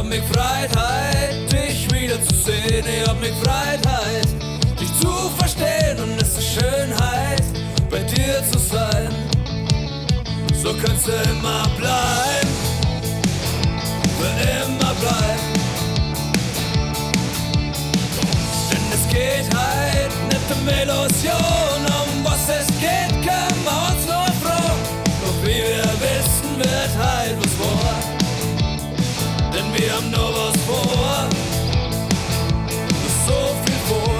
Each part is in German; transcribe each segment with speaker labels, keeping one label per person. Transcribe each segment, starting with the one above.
Speaker 1: mich Freiheit, dich wiederzusehen. Ich hab mich Freiheit, dich zu verstehen. Und es ist Schönheit, bei dir zu sein. So kannst du immer bleiben, für immer bleiben. Denn es geht halt nicht um Illusion, um was es geht, können wir uns nur froh. Doch wie wir wissen, wird halt was vor. Denn wir haben nur was vor, so viel vor.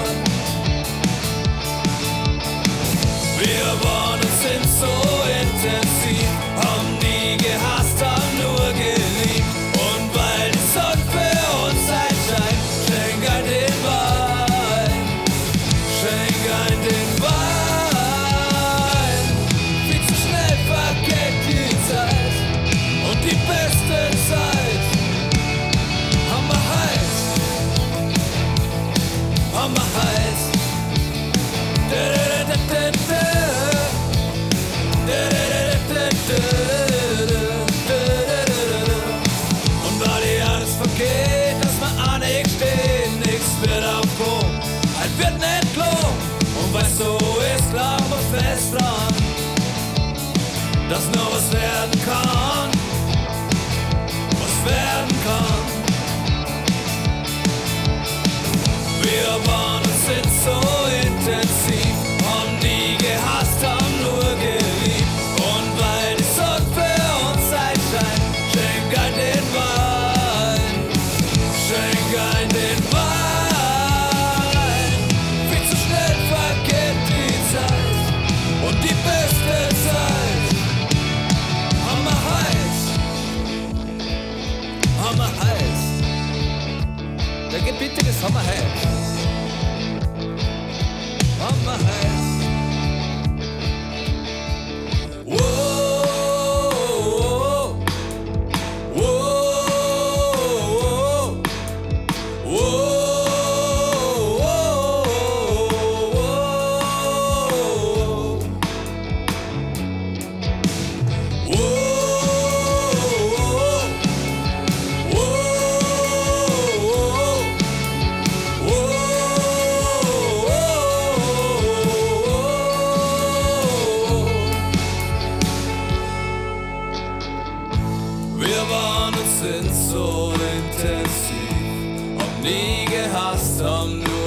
Speaker 1: Wir waren und sind so intensiv, haben nie gehasst, haben nur geliebt. Und weil die Sonne für uns einscheint, schenk ein den Wein, schenk ein den Wein. Viel zu schnell vergeht die Zeit und die beste Zeit. Hammer heiß, Hammer heiß. Und weil dir alles vergeht, dass wir an nichts stehen, nichts wird auf Brot, halt wird nicht klar. Und weil's so ist, glauben wir fest dran, dass nur was werden kann, was werden kann. Wir waren und sind so intensiv, haben nie gehasst, haben nur geliebt. Und weil die Sonne für uns einscheint, schenk ein den Wein, schenk ein den Wein. Viel zu schnell vergeht die Zeit und die beste Zeit. Hammer heiß, Hammer heiß. Der Gebiete ist Hammer heiß. Hammer heiß. Wir waren und sind so intensiv, haben nie gehasst, haben nur